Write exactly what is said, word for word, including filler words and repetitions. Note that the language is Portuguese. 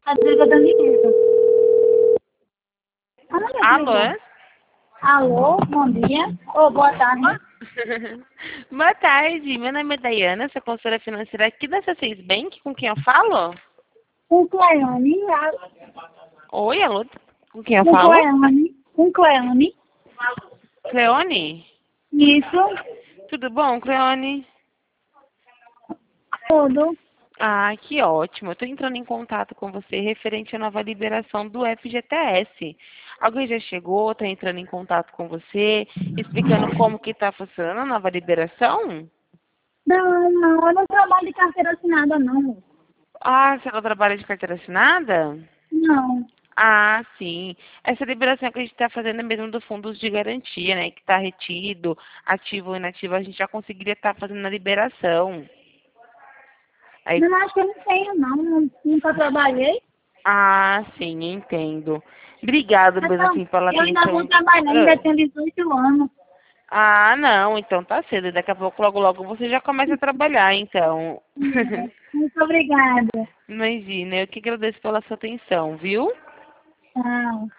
Rodrigo Danilo. Alô? É? Alô, bom dia. Ou boa tarde. Boa tarde, meu nome é Dayana, sou consultora financeira aqui da C seis Bank, com quem eu falo? Com Cleane. Oi, alô? Com quem eu Com falo? Cleane. Com Cleane. Cleone? Isso. Tudo bom, Cleone? Tudo. Ah, que ótimo. Eu estou entrando em contato com você referente à nova liberação do F G T S. Alguém já chegou, está entrando em contato com você, explicando como que está funcionando a nova liberação? Não, não, eu não trabalho de carteira assinada, não. Ah, você não trabalha de carteira assinada? Não. Ah, sim. Essa liberação que a gente está fazendo é mesmo dos fundos de garantia, né? Que está retido, ativo ou inativo, a gente já conseguiria estar fazendo a liberação. Aí, Não, acho que eu não tenho, não. Nunca trabalhei. ah, sim, entendo. Obrigado mesmo Então, assim pela eu ainda vou atenção. trabalhar, ainda Ah, tenho dezoito anos. ah, não, então tá cedo. Daqui a pouco, logo, logo você já começa a trabalhar, então. Muito obrigada. Imagina, eu que agradeço pela sua atenção, viu? Tchau.